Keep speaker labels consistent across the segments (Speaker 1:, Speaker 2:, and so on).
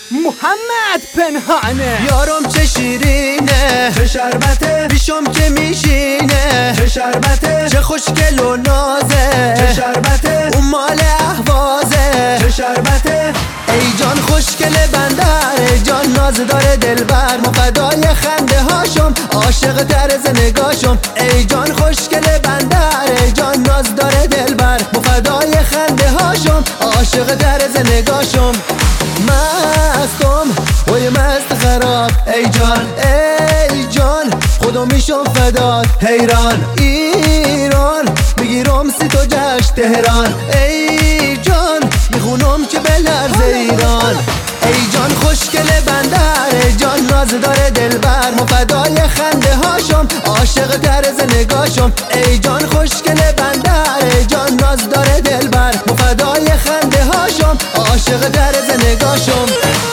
Speaker 1: محمد پنهانه.
Speaker 2: یارم چه شیرینه، چه شربته، پیشم که میشینه، چه شربته، چه خوشگل و نازه، چه شربته، اون مال اهوازه، چه شربته. ای جان خوشگل بندر، جان ناز داره دلبر، ما فدای خنده هاشم، عاشق طرز نگاشم. ای جان خوشگل بندر، جان ناز داره دلبر، ما فدای خنده هاشم، عاشق طرز نگاشم. مستم وای مست خراب، ای جان ای جان خدا میشم فدات. حیران ایران میگیرم سی تو جشن تهران، ای جان میخونم که بلرز ایران. ای جان خوشگل بندر، جان ناز داره دلبر، ما فدای خنده هاشم، عاشق طرز نگاشم. ای جان خوشگل بندر، جان ناز داره دلبر، ما فدای خنده هاشم، عاشق طرز نگاشم.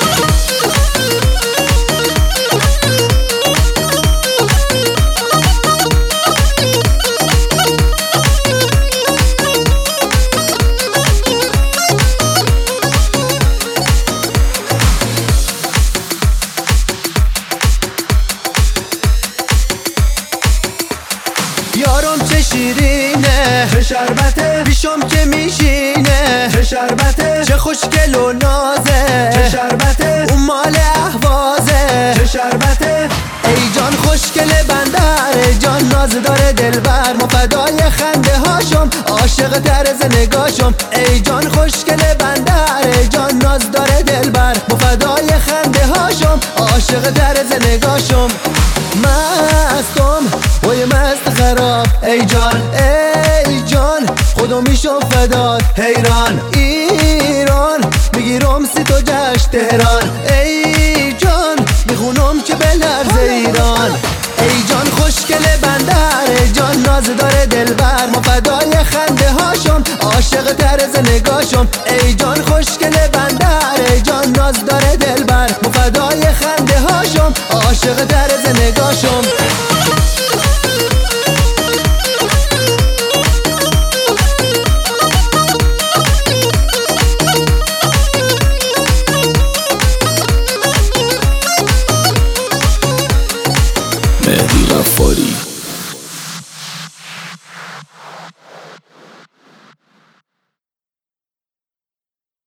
Speaker 2: یارم چه شیرینه، چه شربته، پیشم که میشینه، چه شربته، چه خوشگل و نازه، چه شربته، اون مال اهوازه، چه شربته. ای جان خوشگل بندر، جان ناز داره دلبر، ما فدای خنده هاشم، عاشق طرز نگاشم. ای جان خوشگل بندر، جان ناز داره دلبر، ما فدای خنده هاشم، عاشق طرز نگاشم. مستم وای مست خراب، ای جان ای جان خدا میشم فدات. حیران ایران میگیرم سی تو جشن تهران، ای جان میخونم که بلرز ایران. ای جان خوشگل بندر، جان ناز داره دلبر، ما فدای خنده هاشم، عاشق طرز نگاشم. ای جان